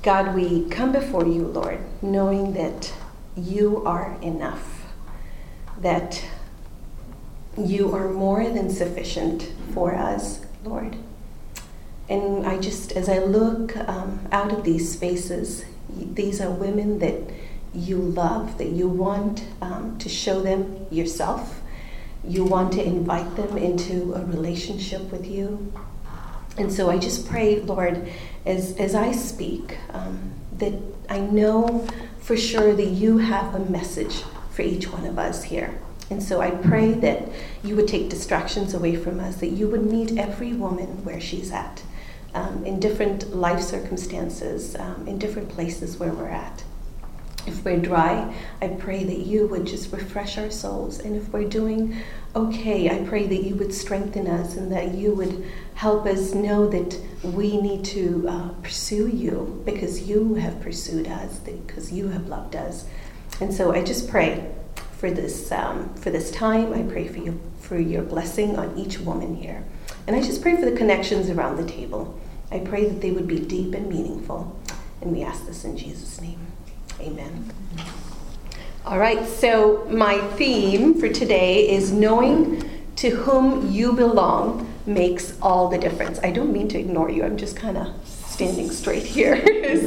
God, we come before you, Lord, knowing that you are enough, that you are more than sufficient for us, Lord. And as I look out at these faces, these are women that you love, that you want to show them yourself. You want to invite them into a relationship with you. And so I just pray, Lord, as I speak, that I know for sure that you have a message for each one of us here. And so I pray that you would take distractions away from us, that you would meet every woman where she's at, in different life circumstances, in different places where we're at. If we're dry, I pray that you would just refresh our souls. And if we're doing okay, I pray that you would strengthen us and that you would help us know that we need to pursue you because you have pursued us, because you have loved us. And so I just pray for this time. I pray for your blessing on each woman here. And I just pray for the connections around the table. I pray that they would be deep and meaningful. And we ask this in Jesus' name. Amen. All right, so my theme for today is knowing to whom you belong makes all the difference. I don't mean to ignore you. I'm just kind of standing straight here.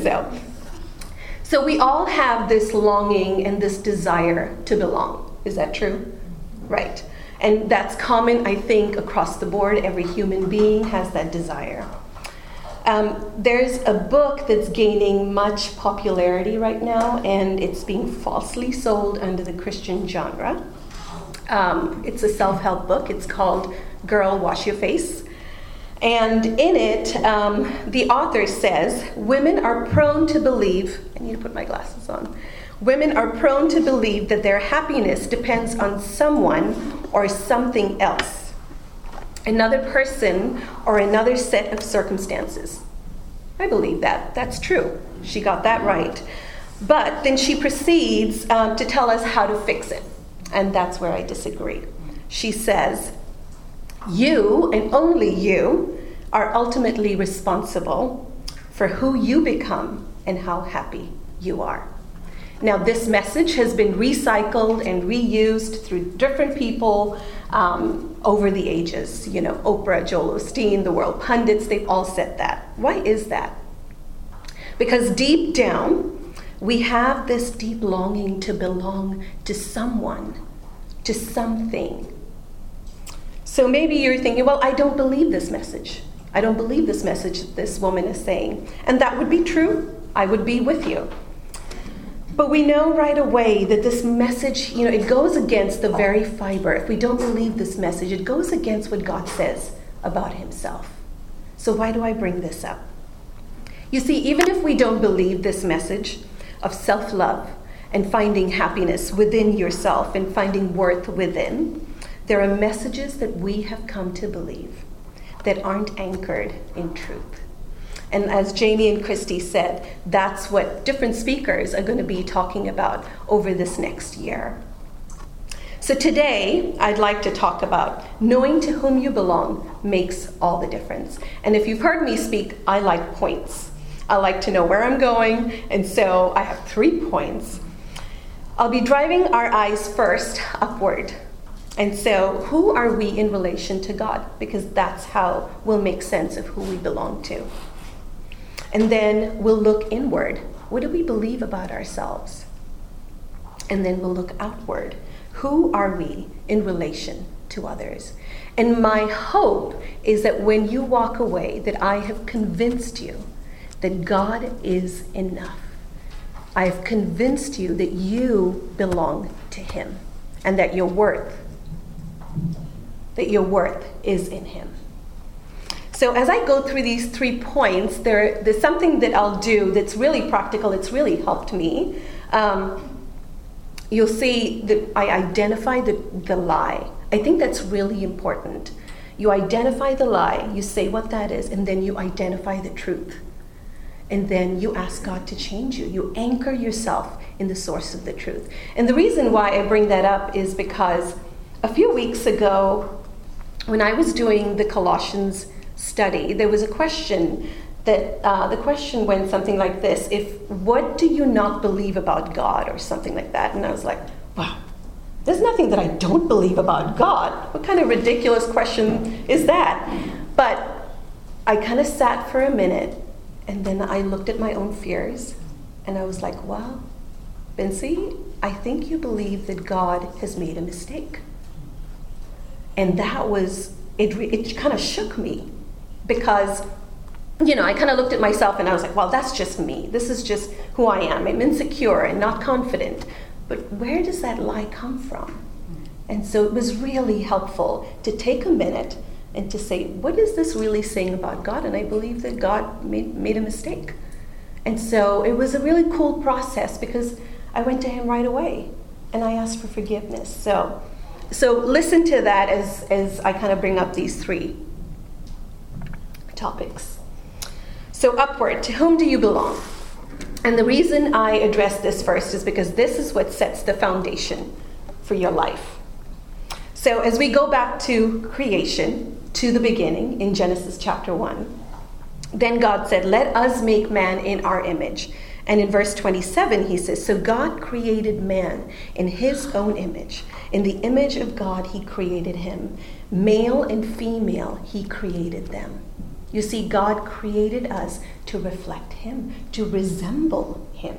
So we all have this longing and this desire to belong. Is that true? Right. And that's common, I think, across the board. Every human being has that desire. There's a book that's gaining much popularity right now, and it's being falsely sold under the Christian genre. It's a self-help book. It's called Girl, Wash Your Face. And in it, the author says, women are prone to believe, I need to put my glasses on. Women are prone to believe that their happiness depends on someone or something else. Another person or another set of circumstances. I believe that. That's true. She got that right. But then she proceeds to tell us how to fix it. And that's where I disagree. She says, you and only you are ultimately responsible for who you become and how happy you are. Now, this message has been recycled and reused through different people over the ages. You know, Oprah, Joel Osteen, the world pundits, they've all said that. Why is that? Because deep down, we have this deep longing to belong to someone, to something. So maybe you're thinking, well, I don't believe this message. I don't believe this message that this woman is saying. And that would be true. I would be with you. But we know right away that this message, it goes against the very fiber. If we don't believe this message, it goes against what God says about himself. So why do I bring this up? You see, even if we don't believe this message of self-love and finding happiness within yourself and finding worth within, there are messages that we have come to believe that aren't anchored in truth. And as Jamie and Christy said, that's what different speakers are going to be talking about over this next year. So today, I'd like to talk about knowing to whom you belong makes all the difference. And if you've heard me speak, I like points. I like to know where I'm going, and so I have 3 points. I'll be driving our eyes first upward. And so who are we in relation to God? Because that's how we'll make sense of who we belong to. And then we'll look inward. What do we believe about ourselves? And then we'll look outward. Who are we in relation to others? And my hope is that when you walk away, that I have convinced you that God is enough. I have convinced you that you belong to him and that your worth is in him. So as I go through these 3 points, there's something that I'll do that's really practical. It's really helped me. You'll see that I identify the lie. I think that's really important. You identify the lie, you say what that is, and then you identify the truth. And then you ask God to change you. You anchor yourself in the source of the truth. And the reason why I bring that up is because a few weeks ago, when I was doing the Colossians study, there was a question that the question went something like this: what do you not believe about God, or something like that? And I was like, wow, there's nothing that I don't believe about God. What kind of ridiculous question is that? But I kind of sat for a minute, and then I looked at my own fears, and I was like, well, Bincy, I think you believe that God has made a mistake. And that was, it kind of shook me, because I kind of looked at myself and I was like, well, that's just me. This is just who I am. I'm insecure and not confident. But where does that lie come from? And so it was really helpful to take a minute and to say, what is this really saying about God? And I believe that God made a mistake. And so it was a really cool process, because I went to him right away and I asked for forgiveness. So listen to that as I kind of bring up these three topics. So upward, to whom do you belong? And the reason I address this first is because this is what sets the foundation for your life. So as we go back to creation, to the beginning in Genesis chapter 1, then God said, let us make man in our image. And in verse 27, he says, so God created man in his own image. In the image of God, he created him. Male and female, he created them. You see, God created us to reflect him, to resemble him.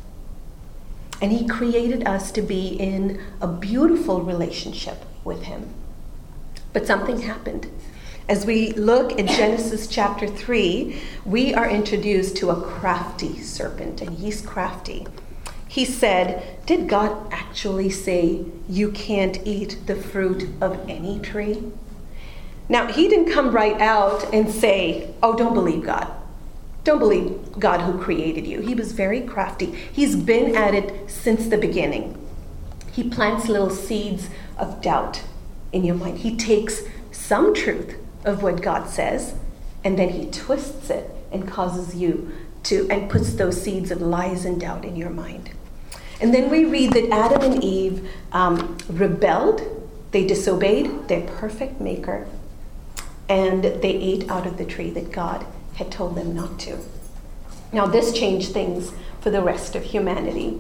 And he created us to be in a beautiful relationship with him. But something happened. As we look at Genesis chapter 3, we are introduced to a crafty serpent, and he's crafty. He said, did God actually say you can't eat the fruit of any tree? Now, he didn't come right out and say, oh, don't believe God. Don't believe God who created you. He was very crafty. He's been at it since the beginning. He plants little seeds of doubt in your mind. He takes some truth of what God says, and then he twists it and causes you to, and puts those seeds of lies and doubt in your mind. And then we read that Adam and Eve rebelled, they disobeyed their perfect maker, and they ate out of the tree that God had told them not to. Now this changed things for the rest of humanity.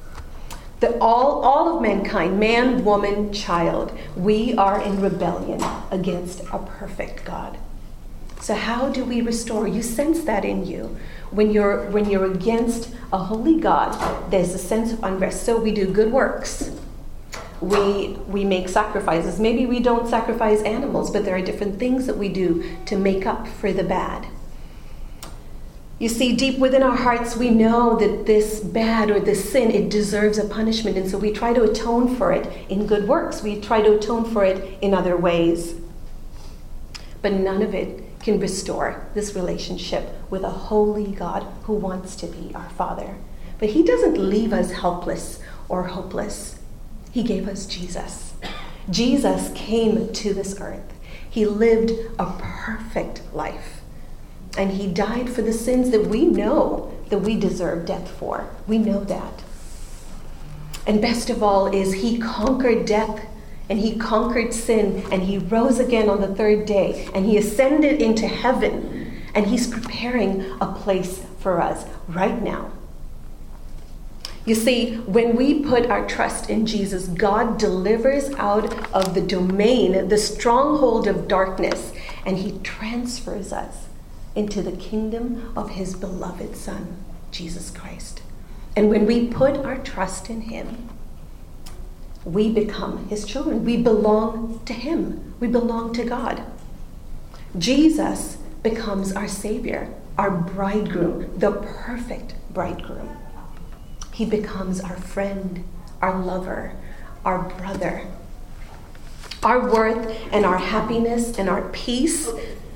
All of mankind, man, woman, child, we are in rebellion against a perfect God. So how do we restore? You sense that in you. When you're against a holy God, there's a sense of unrest. So we do good works. We make sacrifices. Maybe we don't sacrifice animals, but there are different things that we do to make up for the bad. You see, deep within our hearts, we know that this bad or this sin, it deserves a punishment. And so we try to atone for it in good works. We try to atone for it in other ways. But none of it can restore this relationship with a holy God who wants to be our Father. But he doesn't leave us helpless or hopeless. He gave us Jesus. Jesus came to this earth. He lived a perfect life. And he died for the sins that we know that we deserve death for. We know that. And best of all is he conquered death, and he conquered sin, and he rose again on the third day, and he ascended into heaven, and he's preparing a place for us right now. You see, when we put our trust in Jesus, God delivers out of the domain, the stronghold of darkness, and he transfers us into the kingdom of his beloved Son, Jesus Christ. And when we put our trust in him, we become his children. We belong to him. We belong to God. Jesus becomes our Savior, our bridegroom, the perfect bridegroom. He becomes our friend, our lover, our brother. Our worth and our happiness and our peace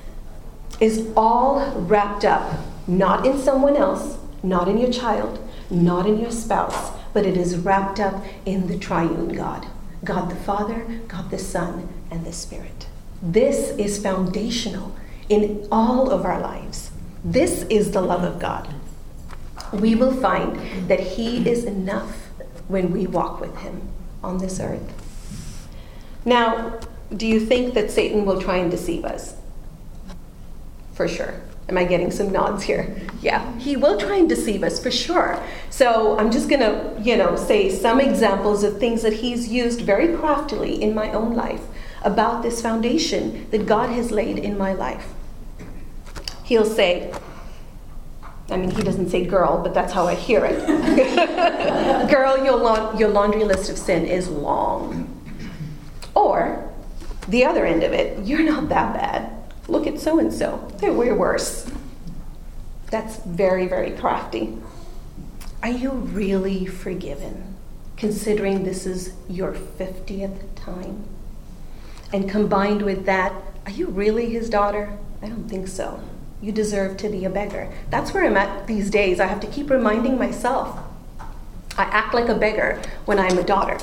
is all wrapped up, not in someone else, not in your child, not in your spouse, but it is wrapped up in the triune God. God the Father, God the Son, and the Spirit. This is foundational in all of our lives. This is the love of God. We will find that he is enough when we walk with him on this earth. Now, do you think that Satan will try and deceive us? For sure. Am I getting some nods here? Yeah, he will try and deceive us for sure. So I'm just going to, say some examples of things that he's used very craftily in my own life about this foundation that God has laid in my life. He'll say, he doesn't say girl, but that's how I hear it. Girl, your laundry list of sin is long. Or, the other end of it, you're not that bad. Look at so-and-so. They're way worse. That's very, very crafty. Are you really forgiven, considering this is your 50th time? And combined with that, are you really his daughter? I don't think so. You deserve to be a beggar. That's where I'm at these days. I have to keep reminding myself. I act like a beggar when I'm a daughter.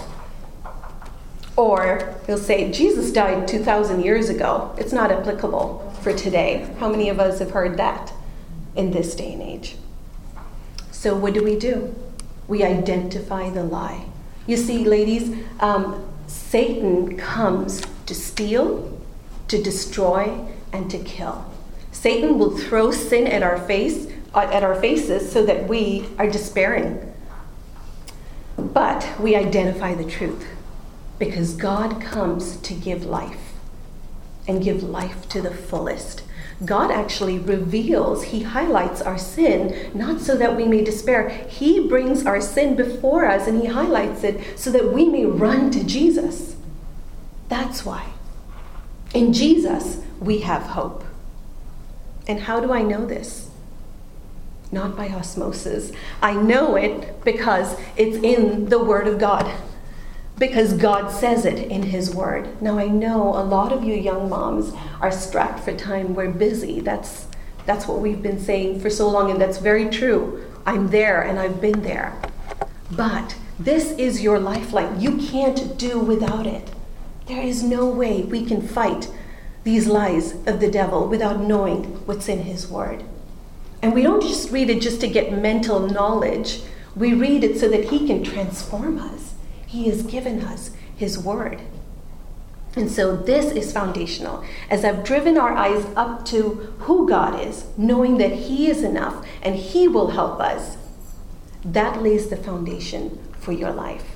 Or he'll say, Jesus died 2,000 years ago. It's not applicable for today. How many of us have heard that in this day and age? So what do? We identify the lie. You see, ladies, Satan comes to steal, to destroy, and to kill. Satan will throw sin at our faces so that we are despairing. But we identify the truth because God comes to give life and give life to the fullest. God actually reveals, he highlights our sin, not so that we may despair. He brings our sin before us and he highlights it so that we may run to Jesus. That's why. In Jesus, we have hope. And how do I know this? Not by osmosis. I know it because it's in the Word of God. Because God says it in his Word. Now I know a lot of you young moms are strapped for time. We're busy. That's what we've been saying for so long, and that's very true. I'm there and I've been there. But this is your lifeline. You can't do without it. There is no way we can fight these lies of the devil without knowing what's in his Word. And we don't just read it just to get mental knowledge. We read it so that he can transform us. He has given us his Word. And so this is foundational. As I've driven our eyes up to who God is, knowing that he is enough and he will help us, that lays the foundation for your life.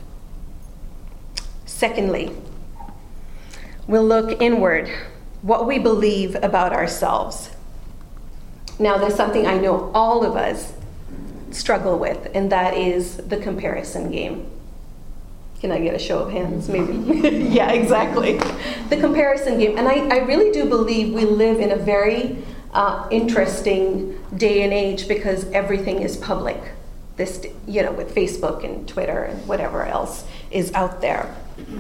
Secondly, we'll look inward. What we believe about ourselves. Now, there's something I know all of us struggle with, and that is the comparison game. Can I get a show of hands, maybe? Yeah, exactly. The comparison game. And I really do believe we live in a very interesting day and age because everything is public. This, with Facebook and Twitter and whatever else is out there.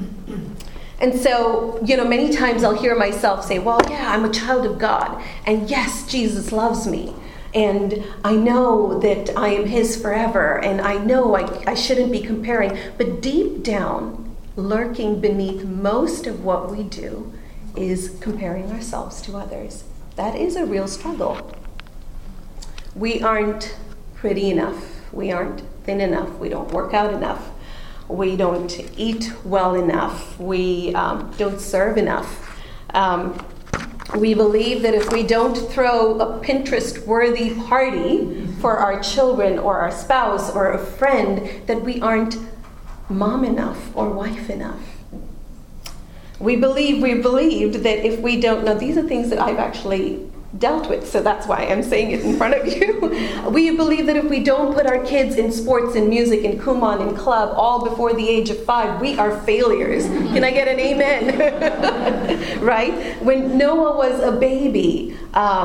And so, many times I'll hear myself say, well, yeah, I'm a child of God. And yes, Jesus loves me. And I know that I am his forever. And I know I shouldn't be comparing. But deep down, lurking beneath most of what we do is comparing ourselves to others. That is a real struggle. We aren't pretty enough. We aren't thin enough. We don't work out enough. We don't eat well enough. We don't serve enough. We believe that if we don't throw a Pinterest-worthy party for our children or our spouse or a friend, that we aren't mom enough or wife enough. We believed that if we don't, now these are things that I've actually dealt with, so that's why I'm saying it in front of you. We believe that if we don't put our kids in sports and music and Kumon and club all before the age of 5, we are failures. Can I get an amen? Right? When Noah was a baby,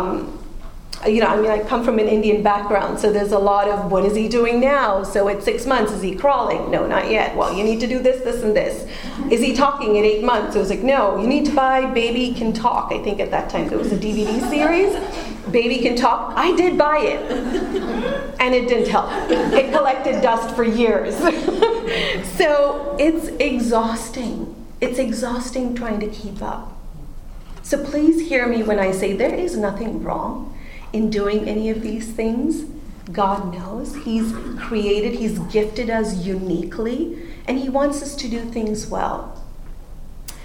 I come from an Indian background, so there's a lot of, what is he doing now? So at 6 months, is he crawling? No, not yet. Well, you need to do this, this, and this. Is he talking at 8 months? It was like, no, you need to buy Baby Can Talk. I think at that time there was a DVD series, Baby Can Talk. I did buy it, and it didn't help. It collected dust for years. So it's exhausting. It's exhausting trying to keep up. So please hear me when I say there is nothing wrong in doing any of these things. God knows. He's created, he's gifted us uniquely, and he wants us to do things well.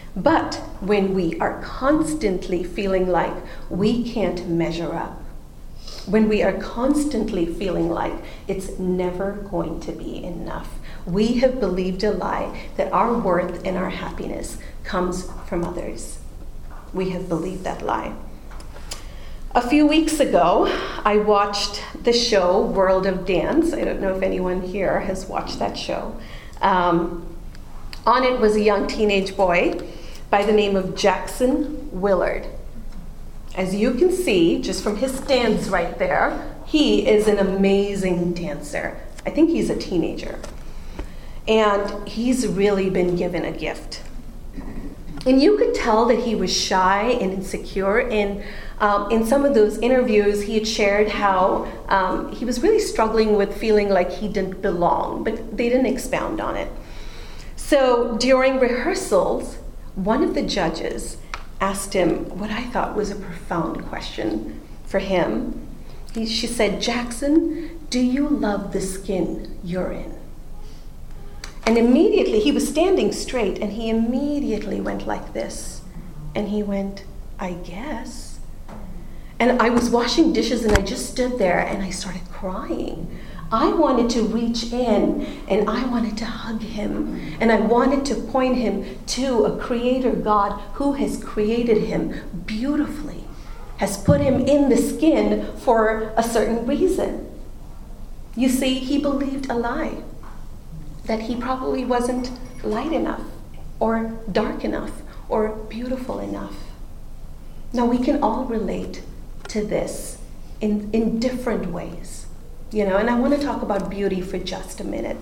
But when we are constantly feeling like we can't measure up, when we are constantly feeling like it's never going to be enough. We have believed a lie that our worth and our happiness comes from others. We have believed that lie. A few weeks ago, I watched the show World of Dance. I don't know if anyone here has watched that show. On it was a young teenage boy by the name of Jackson Willard. As you can see, just from his stance right there, he is an amazing dancer. I think he's a teenager. And he's really been given a gift. And you could tell that he was shy and insecure. In some of those interviews, he had shared how he was really struggling with feeling like he didn't belong, but they didn't expound on it. So during rehearsals, one of the judges asked him what I thought was a profound question for him. She said, "Jackson, do you love the skin you're in?" And immediately, he was standing straight, and he immediately went like this. And he went, "I guess." And I was washing dishes, and I just stood there, and I started crying. I wanted to reach in, and I wanted to hug him. And I wanted to point him to a creator God who has created him beautifully, has put him in the skin for a certain reason. You see, he believed a lie, that he probably wasn't light enough, or dark enough, or beautiful enough. Now, we can all relate to this in different ways, and I want to talk about beauty for just a minute.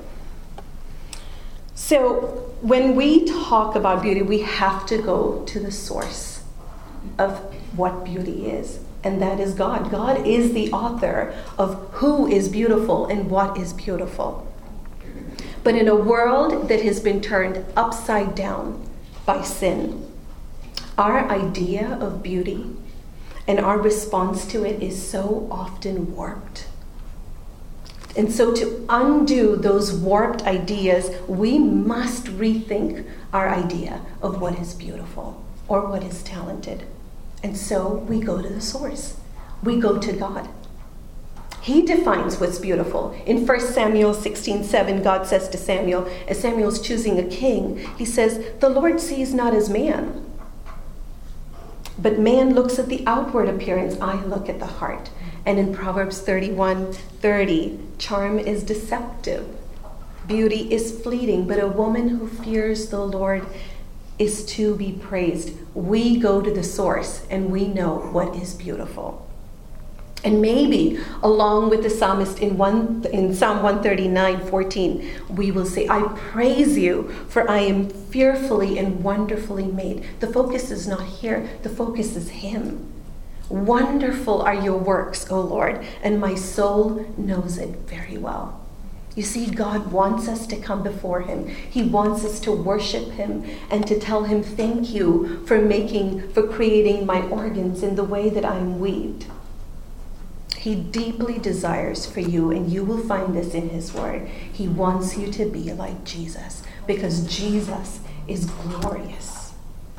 So, when we talk about beauty, we have to go to the source of what beauty is, and that is God. God is the author of who is beautiful and what is beautiful. But in a world that has been turned upside down by sin, our idea of beauty and our response to it is so often warped. And so to undo those warped ideas, we must rethink our idea of what is beautiful or what is talented. And so we go to the source. We go to God. He defines what's beautiful. In 1 Samuel 16:7, God says to Samuel, as Samuel's choosing a king, he says, "The Lord sees not as man, but man looks at the outward appearance. I look at the heart." And in Proverbs 31:30, charm is deceptive. Beauty is fleeting, but a woman who fears the Lord is to be praised. We go to the source and we know what is beautiful. And maybe, along with the psalmist in Psalm 139:14, we will say, "I praise you, for I am fearfully and wonderfully made." The focus is not here. The focus is him. "Wonderful are your works, O Lord, and my soul knows it very well." You see, God wants us to come before him. He wants us to worship him and to tell him, "Thank you for creating my organs in the way that I'm weaved." He deeply desires for you, and you will find this in his word. He wants you to be like Jesus, because Jesus is glorious.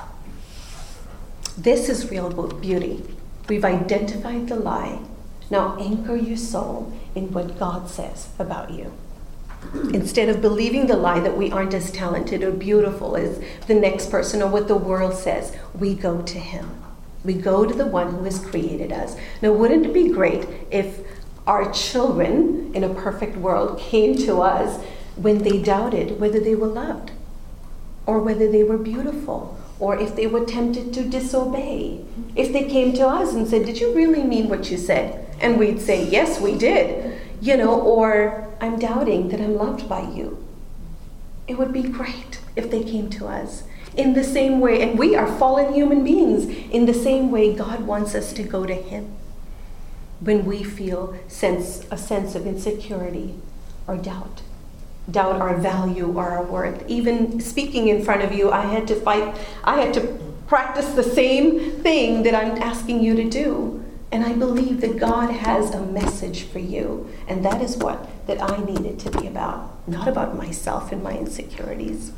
This is real beauty. We've identified the lie. Now anchor your soul in what God says about you. Instead of believing the lie that we aren't as talented or beautiful as the next person or what the world says, we go to him. We go to the one who has created us. Now, wouldn't it be great if our children in a perfect world came to us when they doubted whether they were loved or whether they were beautiful or if they were tempted to disobey? If they came to us and said, "Did you really mean what you said?" And we'd say, "Yes, we did." Or "I'm doubting that I'm loved by you." It would be great if they came to us. In the same way, and we are fallen human beings, in the same way God wants us to go to him when we feel a sense of insecurity or doubt our value or our worth. Even speaking in front of you, I had to practice the same thing that I'm asking you to do. And I believe that God has a message for you, and that is that I need it to be about, not about myself and my insecurities.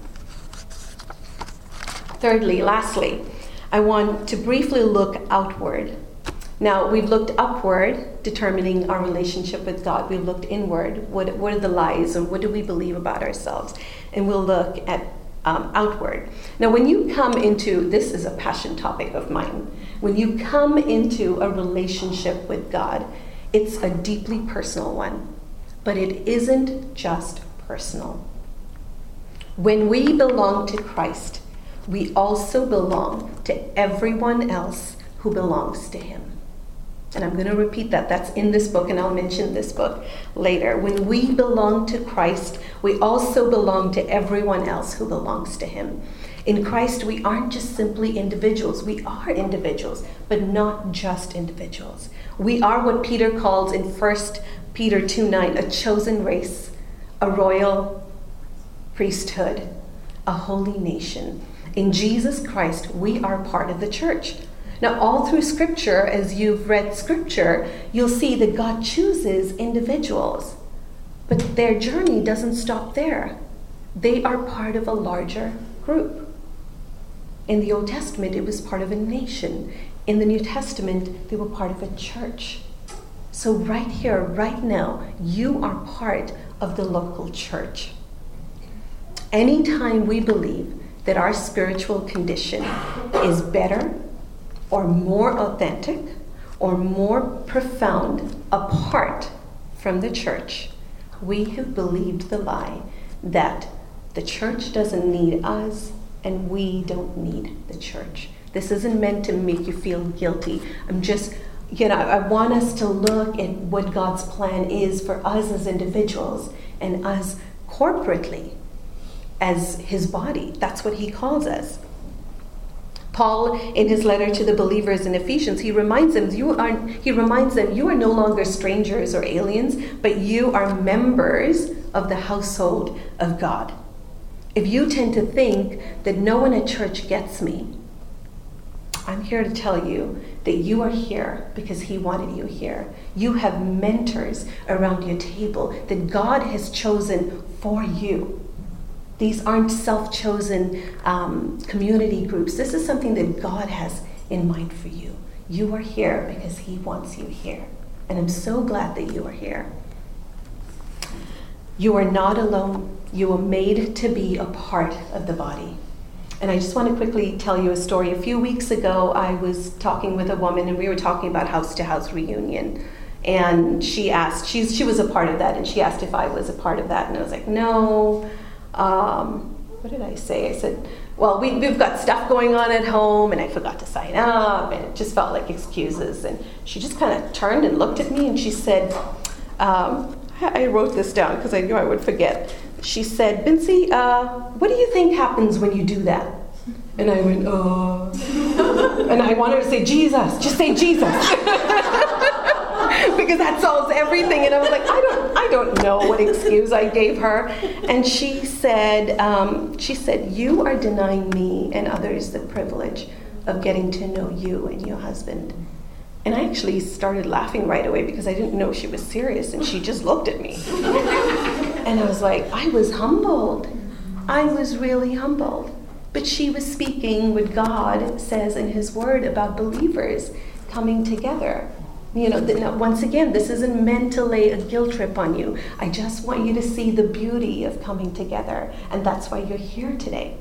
Lastly, I want to briefly look outward Now, we've looked upward, determining our relationship with God. We've looked inward. What are the lies, and what do we believe about ourselves? And we'll look at outward. Now, when you come into, this is a passion topic of mine, when you come into a relationship with God, it's a deeply personal one, but it isn't just personal. When we belong to Christ, we also belong to everyone else who belongs to him. And I'm going to repeat that. That's in this book, and I'll mention this book later. When we belong to Christ, we also belong to everyone else who belongs to him. In Christ, we aren't just simply individuals. We are individuals, but not just individuals. We are what Peter calls in 1 Peter 2:9, a chosen race, a royal priesthood, a holy nation. In Jesus Christ, we are part of the church. Now, all through Scripture, as you've read Scripture, you'll see that God chooses individuals, but their journey doesn't stop there. They are part of a larger group. In the Old Testament, it was part of a nation. In the New Testament, they were part of a church. So right here, right now, you are part of the local church. Anytime we believe that our spiritual condition is better or more authentic or more profound apart from the church, we have believed the lie that the church doesn't need us and we don't need the church. This isn't meant to make you feel guilty. I want us to look at what God's plan is for us as individuals and us corporately as his body. That's what he calls us. Paul, in his letter to the believers in Ephesians, he reminds them you are no longer strangers or aliens, but you are members of the household of God. If you tend to think that no one at church gets me, I'm here to tell you that you are here because he wanted you here. You have mentors around your table that God has chosen for you. These aren't self-chosen community groups. This is something that God has in mind for you. You are here because he wants you here. And I'm so glad that you are here. You are not alone. You were made to be a part of the body. And I just want to quickly tell you a story. A few weeks ago, I was talking with a woman, and we were talking about house-to-house reunion. And she asked, she was a part of that, and she asked if I was a part of that. And I was like, no. What did I say? I said, well, we've got stuff going on at home, and I forgot to sign up, and it just felt like excuses. And she just kind of turned and looked at me, and she said, I wrote this down because I knew I would forget. She said, Bincy, what do you think happens when you do that? And I went, and I wanted to say, Jesus, just say Jesus. Because that solves everything. And I was like, I don't know what excuse I gave her. And she said, you are denying me and others the privilege of getting to know you and your husband. And I actually started laughing right away because I didn't know she was serious, and she just looked at me. And I was like, I was humbled. I was really humbled. But she was speaking what God says in his word about believers coming together. Once again, this isn't meant to lay a guilt trip on you. I just want you to see the beauty of coming together. And that's why you're here today.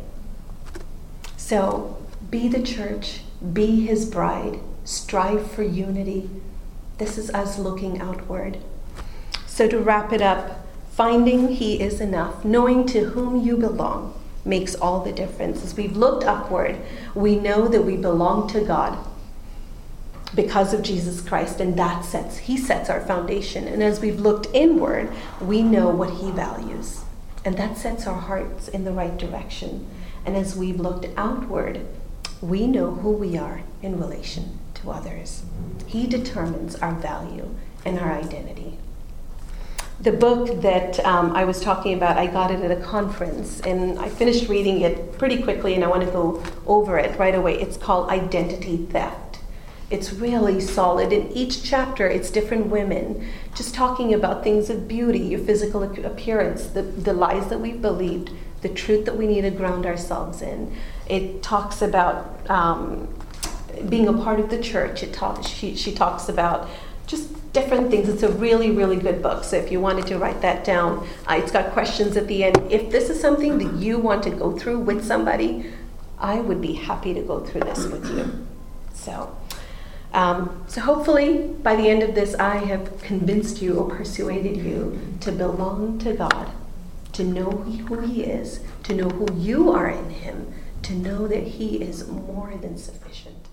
So be the church, be his bride, strive for unity. This is us looking outward. So to wrap it up, finding he is enough, knowing to whom you belong, makes all the difference. As we've looked upward, we know that we belong to God because of Jesus Christ, and he sets our foundation. And as we've looked inward, we know what he values, and that sets our hearts in the right direction. And as we've looked outward, we know who we are in relation to others. He determines our value and our identity. The book that I was talking about, I got it at a conference, and I finished reading it pretty quickly, and I want to go over it right away. It's called Identity Theft. It's really solid. In each chapter, it's different women just talking about things of beauty, your physical appearance, the lies that we've believed, the truth that we need to ground ourselves in. It talks about being a part of the church. She talks about just different things. It's a really, really good book. So if you wanted to write that down, it's got questions at the end. If this is something that you want to go through with somebody, I would be happy to go through this with you. So hopefully by the end of this, I have convinced you or persuaded you to belong to God, to know who He is, to know who you are in Him, to know that He is more than sufficient.